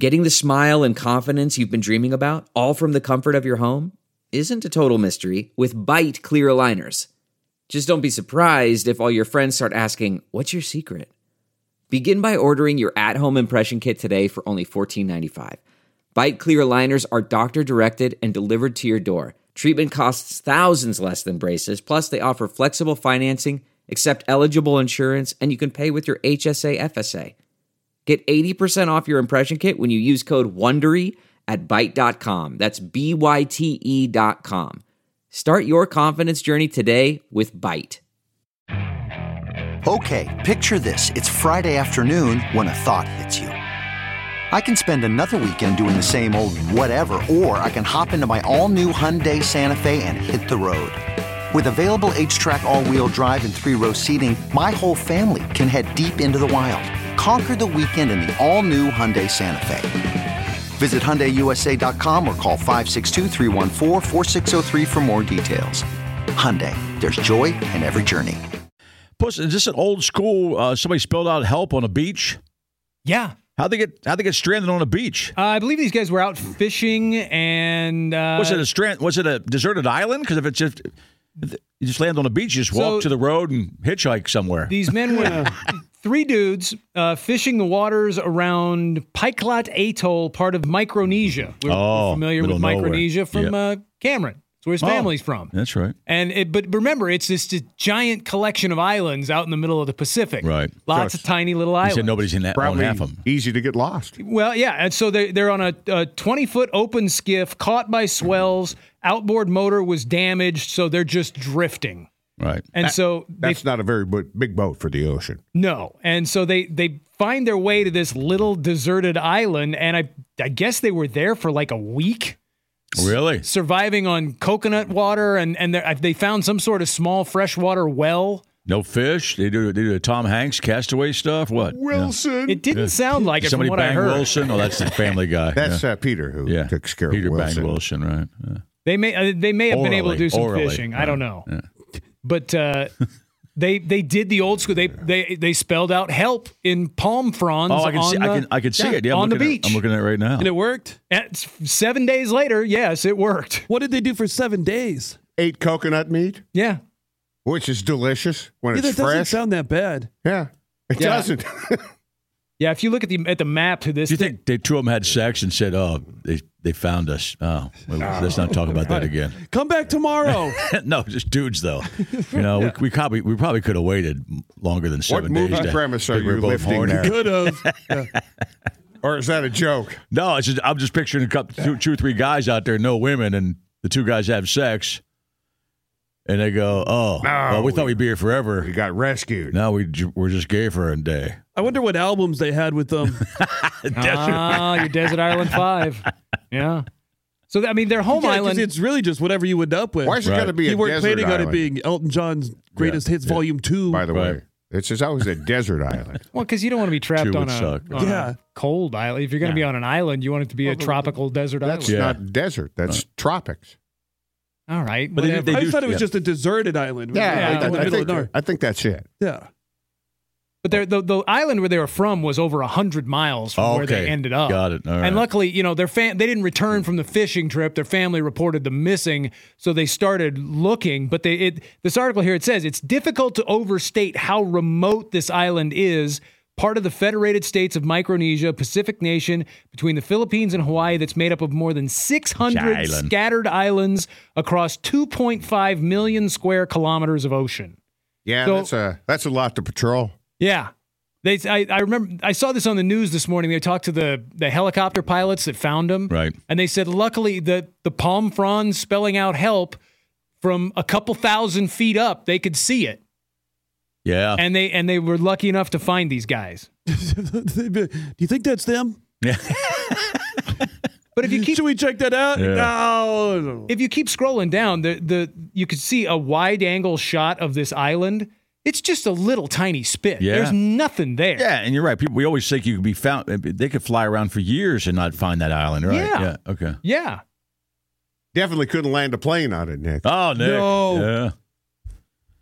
Getting the smile and confidence you've been dreaming about, all from the comfort of your home, isn't a total mystery with Byte clear aligners. Just don't be surprised if all your friends start asking, "What's your secret?" Begin by ordering your at-home impression kit today for only $14.95. Byte clear aligners are doctor-directed and delivered to your door. Treatment costs thousands less than braces, plus they offer flexible financing, accept eligible insurance, and you can pay with your HSA FSA. Get 80% off your impression kit when you use code WONDERY at Byte.com. That's BYTE.com. Start your confidence journey today with Byte. Okay, picture this. It's Friday afternoon when a thought hits you. I can spend another weekend doing the same old whatever, or I can hop into my all-new Hyundai Santa Fe and hit the road. With available H-Track all-wheel drive and 3-row seating, my whole family can head deep into the wild. Conquer the weekend in the all-new Hyundai Santa Fe. Visit HyundaiUSA.com or call 562-314-4603 for more details. Hyundai, there's joy in every journey. Plus, is this an old school, somebody spilled out help on a beach? Yeah. How'd they get stranded on a beach? I believe these guys were out fishing and... Was it a deserted island? Because if it's just... You just land on a beach, you just walk to the road and hitchhike somewhere. These men were 3 dudes fishing the waters around Paiklat Atoll, part of Micronesia. We're familiar with Micronesia from Cameron. That's where his family's from. That's right. But remember, it's this giant collection of islands out in the middle of the Pacific. Right. Lots of tiny little islands. You said nobody's in that on half of them. Easy to get lost. Well, yeah, and so they're on a 20-foot open skiff caught by swells. Outboard motor was damaged, so they're just drifting. Right. And that's not a very big boat for the ocean. No. And so they find their way to this little deserted island, and I guess they were there for like a week. Really? Surviving on coconut water, and they found some sort of small freshwater well. No fish? They do a Tom Hanks castaway stuff? What? Wilson. It didn't sound like it Somebody from what I banged heard. Wilson? Oh, that's the Family Guy. That's Peter who took care of Wilson. Peter banged Wilson, right. Yeah. They may have been able to do some orally. fishing. I don't know. Yeah. But they did the old school. They spelled out help in palm fronds. Oh, I can see it. Yeah, on the beach. I'm looking at it right now. And it worked? 7 days later, yes, it worked. What did they do for 7 days? Ate coconut meat. Yeah. Which is delicious when it's that fresh. Doesn't sound that bad. Yeah, it doesn't. Yeah, if you look at the map to this, do you think the two of them had sex and said, "Oh, they found us"? Oh, well, let's not talk about that again. Come back tomorrow. No, just dudes though. You know, we probably could have waited longer than 7 days. What movie premise are you lifting there? Could have. Or is that a joke? No, I'm just picturing two or three guys out there, no women, and the 2 guys have sex. And they go, well, we thought we'd be here forever. We got rescued. Now we're just gay for a day. I wonder what albums they had with them. your Desert Island 5. Yeah. So, their home island. It's really just whatever you end up with. Why is it got to be a desert island? He weren't planning on it being Elton John's Greatest Hits Volume 2. By the way, it's always a desert island. Well, because you don't want to be trapped on a cold island. If you're going to be on an island, you want it to be a tropical desert island. That's not desert. That's tropics. All right. But I thought it was just a deserted island. I think that's it. Yeah. But the island where they were from was over 100 miles from where they ended up. Got it. All right. And luckily, they didn't return from the fishing trip. Their family reported them missing, so they started looking. But this article here, it says, it's difficult to overstate how remote this island is. Part of the Federated States of Micronesia, a Pacific nation between the Philippines and Hawaii that's made up of more than 600 scattered islands across 2.5 million square kilometers of ocean. Yeah, that's a lot to patrol. Yeah. I remember I saw this on the news this morning. They talked to the helicopter pilots that found them. Right. And they said, luckily, the palm fronds spelling out help from a couple thousand feet up, they could see it. Yeah. And they were lucky enough to find these guys. Do you think that's them? Yeah. But if you keep, should we check that out? Yeah. No. If you keep scrolling down, you could see a wide angle shot of this island. It's just a little tiny spit. Yeah. There's nothing there. Yeah, and you're right. We always think you could be found. They could fly around for years and not find that island, right? Yeah. Okay. Yeah. Definitely couldn't land a plane on it, Nick. Oh, Nick. No. Yeah.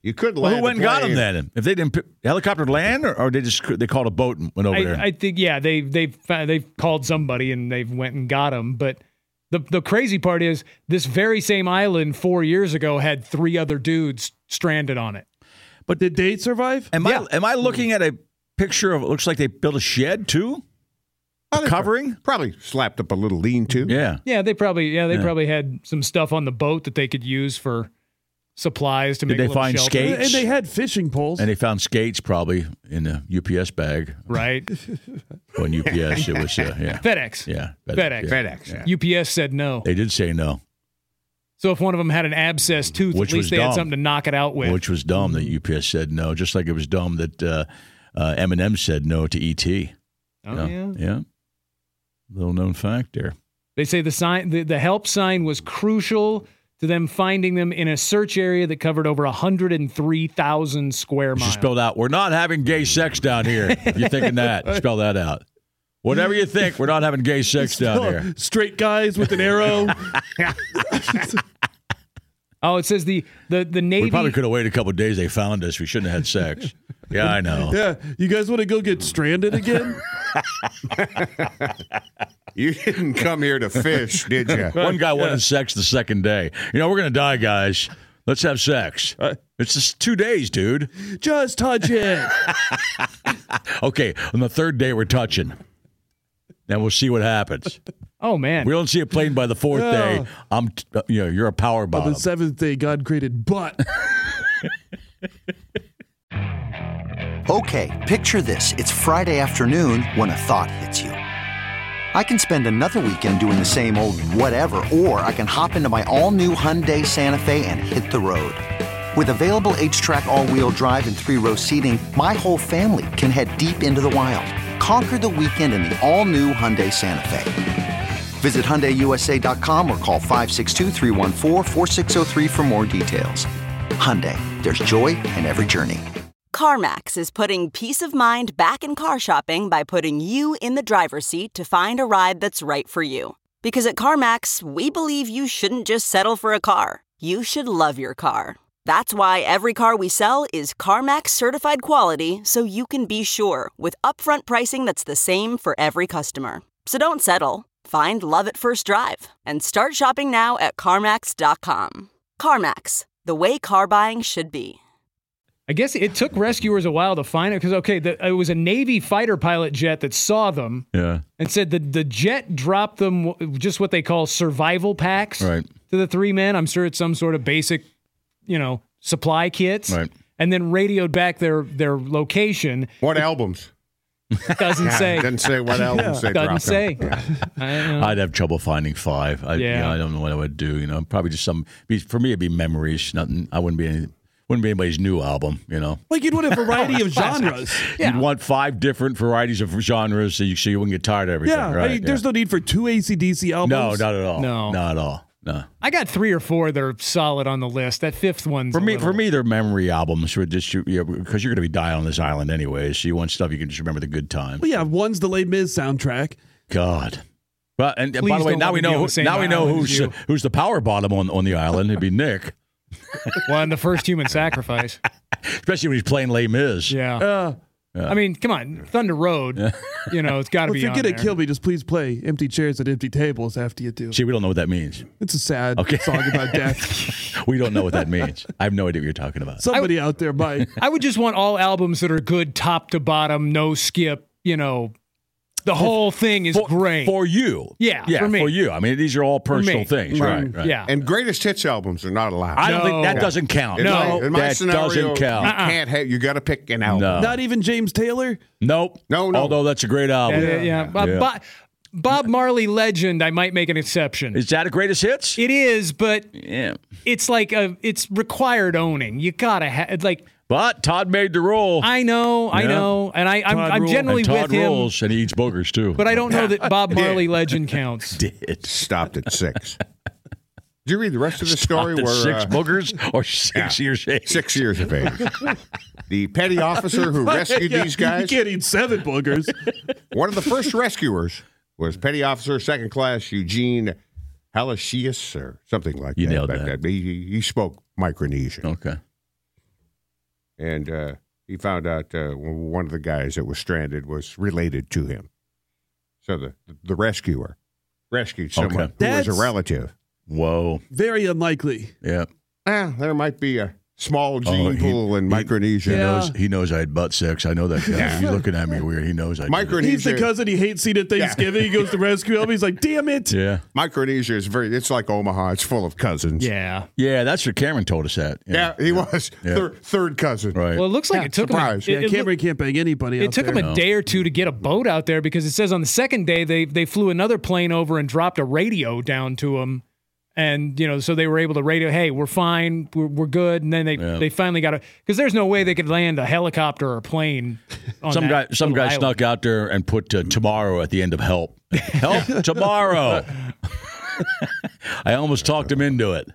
You could Well, land who went and a got them plane. then? If they didn't helicopter land, or they called a boat and went over there? I think they've called somebody and they've went and got them. But the crazy part is this very same island 4 years ago had 3 other dudes stranded on it. But did they survive? Am I looking at a picture of? It looks like they built a shed too. Oh, they Covering? Probably slapped up a little lean-to. Yeah. They probably had some stuff on the boat that they could use for supplies to Did make they a little find shelter. skates? And they had fishing poles. And they found skates probably in a UPS bag. Right. On UPS, it was yeah. FedEx. Yeah. FedEx. Yeah. FedEx. UPS said no. They did say no, So if one of them had an abscessed tooth, Which at least was they had dumb. something to knock it out with. which was dumb that UPS said no. Just like it was dumb that Eminem said no to ET. Oh, yeah. Yeah. Little known fact there. They say the help sign was crucial to them finding them in a search area that covered over 103,000 square You miles. spelled out, we're not having gay sex down here. If you're thinking that, spell that out. Whatever you think, we're not having gay sex down here. Straight guys with an arrow. Oh, it says the Navy. We probably could have waited a couple of days. They found us. We shouldn't have had sex. Yeah, I know. Yeah. You guys want to go get stranded again? You didn't come here to fish, did you? One guy wanted sex the second day. We're going to die, guys. Let's have sex. It's just 2 days, dude. Just touch it. Okay, on the third day, we're touching. Then we'll see what happens. Oh man. We don't see a plane by the fourth day. You're a power On bottom. the 7th day, God created butt. Okay, picture this. It's Friday afternoon when a thought hits you. I can spend another weekend doing the same old whatever, or I can hop into my all-new Hyundai Santa Fe and hit the road. With available H-Track all-wheel drive and 3-row seating, my whole family can head deep into the wild. Conquer the weekend in the all-new Hyundai Santa Fe. Visit HyundaiUSA.com or call 562-314-4603 for more details. Hyundai, there's joy in every journey. CarMax is putting peace of mind back in car shopping by putting you in the driver's seat to find a ride that's right for you. Because at CarMax, we believe you shouldn't just settle for a car. You should love your car. That's why every car we sell is CarMax certified quality, so you can be sure with upfront pricing that's the same for every customer. So don't settle. Find love at first drive and start shopping now at CarMax.com. CarMax, the way car buying should be. I guess it took rescuers a while to find it because, it was a Navy fighter pilot jet that saw them and said the jet dropped them just what they call survival packs to the 3 men. I'm sure it's some sort of basic, supply kits. Right. And then radioed back their location. What albums? Doesn't say. Doesn't say what albums they Doesn't dropped say. I'd have trouble finding 5. I don't know what I would do. Probably just for me, it'd be memories. Nothing. I wouldn't be anybody's new album. Like you'd want a variety of genres. You'd want 5 different varieties of genres so you wouldn't get tired of everything. Yeah, right? there's no need for 2 AC/DC albums. No, not at all. No. Not at all. No. I got 3 or 4 that are solid on the list. That 5th one's For me, they're memory albums because you're going to be dying on this island anyway. So you want stuff you can just remember the good times. Well, yeah, one's the Les Mis soundtrack. God. But and Please by the way, don't now let we me be on know the same now we know island as you. who's the power bottom on the island. It'd be Nick, Well, and the first human sacrifice. especially when he's playing Les Mis. Yeah. I mean, come on, Thunder Road. It's got to Well, be if you're on gonna there. kill me, just please play Empty Chairs and Empty Tables after you do. See, we don't know what that means. It's a sad song about death. We don't know what that means. I have no idea what you're talking about. Somebody out there might. I would just want all albums that are good top to bottom, no skip. The whole thing is great for you. Yeah, yeah, for me. for you. I mean, these are all personal me. things, right? Yeah. And greatest hits albums are not allowed. I don't think No. that doesn't count. In my that scenario, doesn't count. You can't have. You got to pick an album. No. Not even James Taylor. Nope. No. Although that's a great album. Bob Marley Legend, I might make an exception. Is that a greatest hits? It is, but Yeah. it's like it's required owning. You gotta have But Todd made the rule. I know, and I'm generally and Todd with him. rules, and he eats boogers too. But I don't know that Bob Marley Legend counts. It stopped at 6. Did you read the rest of the story? Stopped at Where 6 boogers or 6 years age? 6 years of age. The petty officer who rescued these You guys. can't eat 7 boogers. One of the first rescuers was Petty Officer Second Class Eugene Halasius or something like You that. nailed But that. He spoke Micronesian. Okay. and he found out one of the guys that was stranded was related to him. So the rescuer rescued someone who was a relative. Whoa. Very unlikely. Yeah. There might be a small gene pool in Micronesia. He knows I had butt sex. I know that guy. He's looking at me weird. He knows I did. Micronesia. He's the cousin he hates seeing at Thanksgiving. He goes to rescue him. He's like, damn it. Yeah. Micronesia is it's like Omaha. It's full of cousins. Yeah. Yeah, that's what Cameron told us that. Yeah, he was. Yeah. Third cousin. Right. Well, it looks like it took surprise. him. Cameron can't bang anybody It out took there. him a day or two to get a boat out there because it says on the second day they flew another plane over and dropped a radio down to him. And, so they were able to radio, hey, we're fine, we're good. And then they finally got because there's no way they could land a helicopter or a plane on Some guy island. snuck out there and put tomorrow at the end of help. Help tomorrow. I almost talked him into it.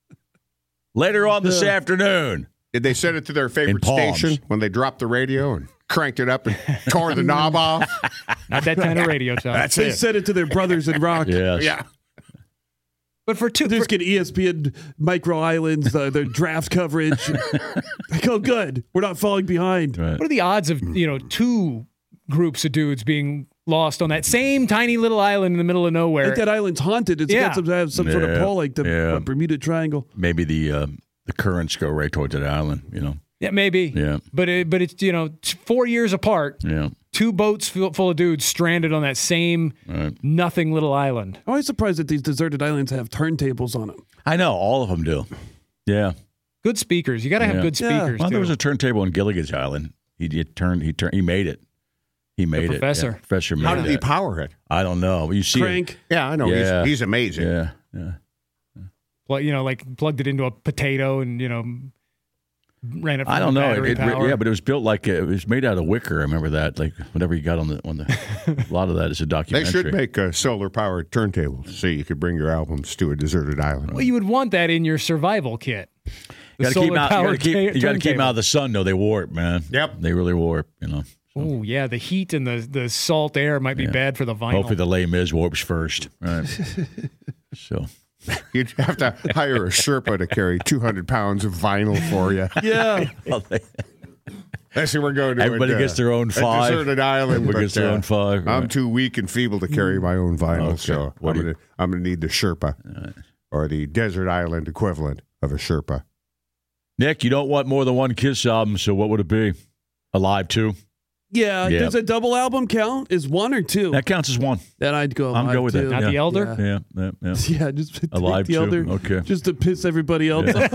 Later on this afternoon. Did they send it to their favorite Palms. station when they dropped the radio and cranked it up and tore the knob off? Not that kind of radio talk. That's They it. sent it to their brothers in rock. Yes. Yeah. But for two, They just get ESPN micro islands, their draft coverage. Like, oh, good. We're not falling behind. Right. what are the odds of, two groups of dudes being lost on that same tiny little island in the middle of I nowhere? think that island's haunted. It's got to have some sort of Yeah. pull, like the Yeah. Bermuda Triangle. Maybe the currents go right towards that island, Yeah, maybe. Yeah. But it's 4 years apart. Yeah. Two boats full of dudes stranded on that same nothing little island. I'm always surprised that these deserted islands have turntables on them. I know. All of them do. Yeah. Good speakers. You got to have Yeah. good Yeah. speakers Well, too. there was a turntable on Gilligan's Island. He made it. He made it. professor. Yeah, professor made How did he it. power it? I don't know. You see Crank. Yeah, I know. Yeah. He's amazing. it. Yeah. Well, like plugged it into a potato and ran it. From I don't know. battery power. But it was built like it was made out of wicker. I remember that. Like whatever you got on the. A lot of that is a They documentary. should make solar-powered turntables so you could bring your albums to a deserted island. Well, you would want that in your survival kit. You got to keep them out. You got to keep them out of the sun, though. They warp, man. Yep. They really warp. Oh yeah, the heat and the salt air might be bad for the vinyl. Hopefully, the Les Mis warps first. Right. So. You'd have to hire a Sherpa to carry 200 pounds of vinyl for you. Yeah. That's what we're going to. Everybody gets their own a five. deserted island. Everybody but, gets their own five. I'm Right. too weak and feeble to carry my own vinyl, Okay. so What do you- I'm going to need the Sherpa or the desert island equivalent of a Sherpa. Nick, you don't want more than one Kiss album, so what would it be? Alive 2? Yeah. Yeah. Does a double album count? Is one or two? That counts as one. Then I'd go. I'm Alive good with too. that. Not Yeah. the elder. Yeah. Yeah, just take Alive the too. elder, Okay. just to piss everybody else off.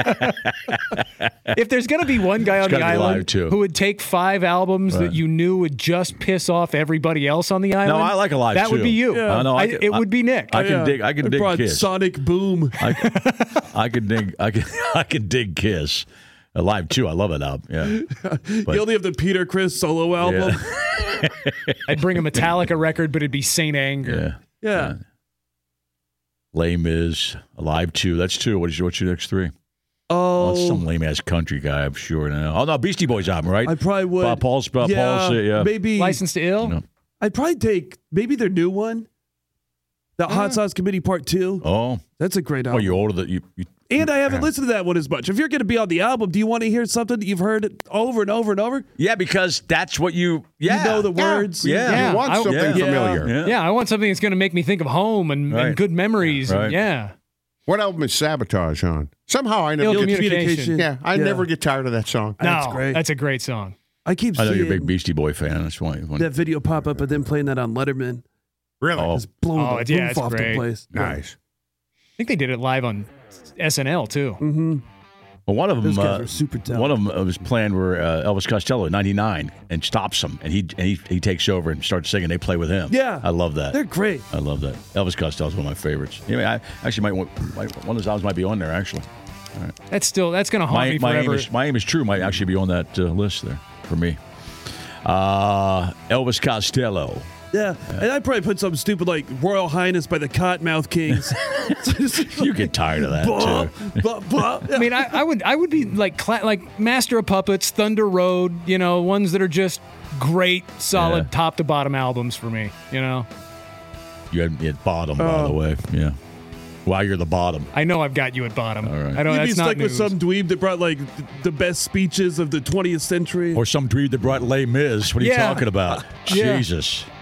If there's going to be one guy on the gotta be live, island too. who would take 5 albums Right. that you knew would just piss off everybody else on the island, No, I like Alive that would too. be you. Yeah. No, It would be Nick. I can dig. I can dig brought Kiss. Sonic Boom. I can dig. I can dig Kiss. Alive 2. I love it album. Yeah. You only have the Peter Criss solo album. I'd bring a Metallica record, but it'd be Saint Anger. Yeah. Yeah. Lame is Alive 2. That's 2. What's your next 3? Oh, Well, some lame ass country guy, I'm sure. Now. Oh no, Beastie Boys album, right? I probably would. Paul's yeah. Maybe License to Ill. No. I'd probably take maybe their new one, the Hot Sauce Committee Part 2. Oh, That's a great oh, album. you're older than you. And I haven't listened to that one as much. If you're going to be on the album, do you want to hear something that you've heard over and over and over? Yeah, because that's what you. Yeah, You know the words. Yeah. You want something yeah. familiar. Yeah. Yeah, I want something that's going to make me think of home and Right. good memories. Right. And, yeah. What album is Sabotage on? Somehow I never Ill get Communication. Yeah, I never get tired of that song. That's No, great. that's a great song. I keep I know seeing you're a big Beastie Boy fan. That's why. that video pop up of them playing that on Letterman. Really? Oh. Just blowing Oh, the yeah, roof it's off great. the place. Nice. I think they did it live on SNL too. Mm-hmm. Well, one of them, Those guys are super talented. one of them was playing where Elvis Costello in '99 and stops him, and he takes over and starts singing. They play with him. Yeah. I love that. They're great. I love that. Elvis Costello's one of my favorites. I actually might one of those albums might be on there. Actually, That's going to haunt me forever. My Aim Is True might actually be on that list there for me. Elvis Costello. Yeah. And I'd probably put something stupid like Royal Highness by the Cottonmouth Kings. You get tired of that too. I mean, I would be like Master of Puppets, Thunder Road, ones that are just great, solid, top to bottom albums for me. You had Bottom, by the way. Yeah. Why you're the bottom. I know I've got you at bottom. All right. I don't. You'd be That's not stuck with news. some dweeb that brought like the best speeches of the 20th century. Or some dude that brought Les Mis. What are you talking about? Yeah. Jesus.